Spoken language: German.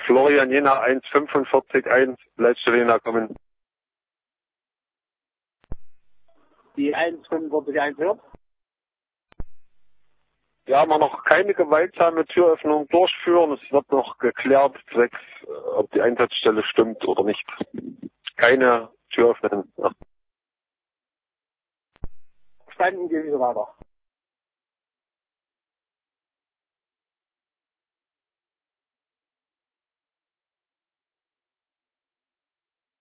Florian Jena 14541, Leitstelle Jena kommen. Die 145 hört. Ja, man noch keine gewaltsame Türöffnung durchführen. Es wird noch geklärt, zwecks, ob die Einsatzstelle stimmt oder nicht. Keine Tür öffnen. Ja. Verstanden, gehen wir weiter.